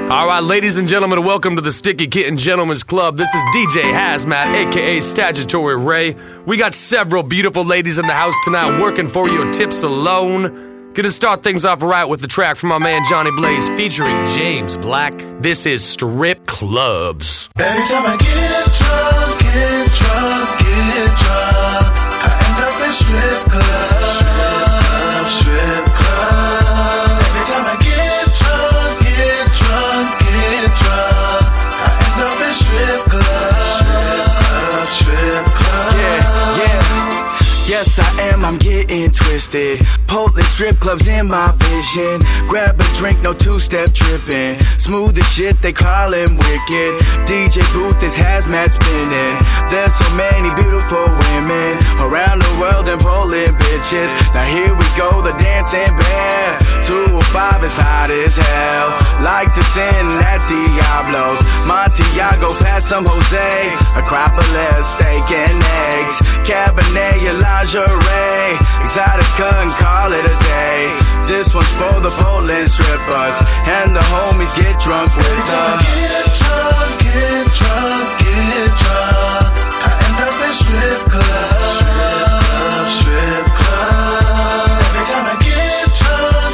All right, ladies and gentlemen, welcome to the Sticky Kitten Gentlemen's Club. This is DJ Hazmat, a.k.a. Statutory Ray. We got several beautiful ladies in the house tonight working for you, tips alone. Gonna start things off right with the track from my man Johnny Blaze featuring James Black. This is Strip Clubs. Every time I get drunk, I end up in strip clubs. Strip clubs. Every time I get drunk, I end up in strip clubs. Strip clubs. Yeah. Yes, I am, I'm getting twisted. Portland strip clubs in my vision. Grab a drink, no two-step tripping. Smooth as shit, they call him wicked. DJ Booth is hazmat spinning. There's so many beautiful women around the world and Portland bitches. Now here we go, the dancing bear. 205 is hot as hell. Like to sin at Diablo's. Montiago past some Jose. Acropolis, steak and eggs. Cabernet, lingerie. Exotica and call it a day. This one's for the Portland strippers. And the homies get drunk with us. Get drunk, I end up in strip clubs. Strip clubs. Every time I get drunk,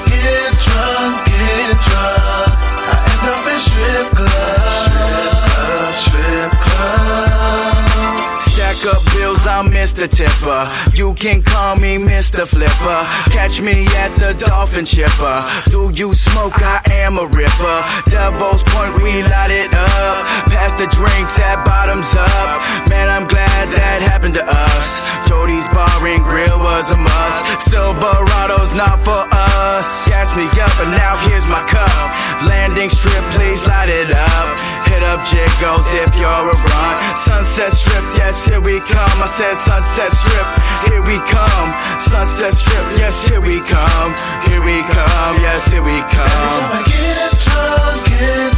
I end up in strip clubs. Strip clubs. Stack up bills, I'm Mr. Tipper. You can call me Mr. Flipper. Catch me at the Dolphin Chipper. Do you smoke? I am a ripper. Devil's Point, we light it up. Pass the drinks at bottoms up. Man, I'm glad that happened to us. Jody's Bar and Grill was a must. Silverado's not for us. Gas me up and now here's my cup. Landing strip, please light it up. Hit up Jiggles if you're a run. Sunset Strip, yes, here we come. I said Sunset Strip, here we come. Sunset Strip, yes, here we come. Here we come, yes, here we come. Every time I get drunk,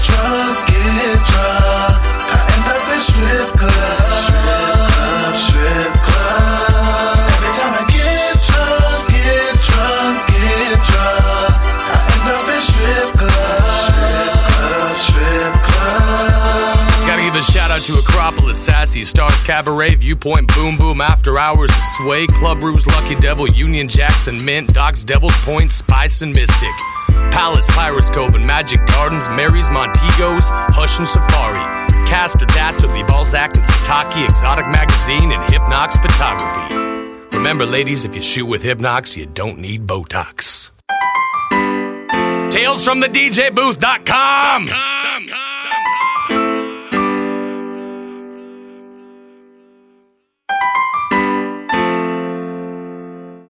I end up in strip clubs. Strip clubs. Every time I get drunk, I end up in strip clubs. Strip clubs. Gotta give a shout out to Acropolis, Sassy, Stars Cabaret, Viewpoint, Boom Boom, After Hours of Sway, Club Rouge, Lucky Devil, Union Jackson, Mint, Doc's Devil's Point, Spice and Mystic, Palace, Pirates Cove and Magic Gardens, Mary's, Montegos, Hush and Safari, Castor, Dastardly, Balzac and Sataki, Exotic Magazine, and Hypnox Photography. Remember, ladies, if you shoot with Hypnox, you don't need Botox. Tales from the DJBooth.com.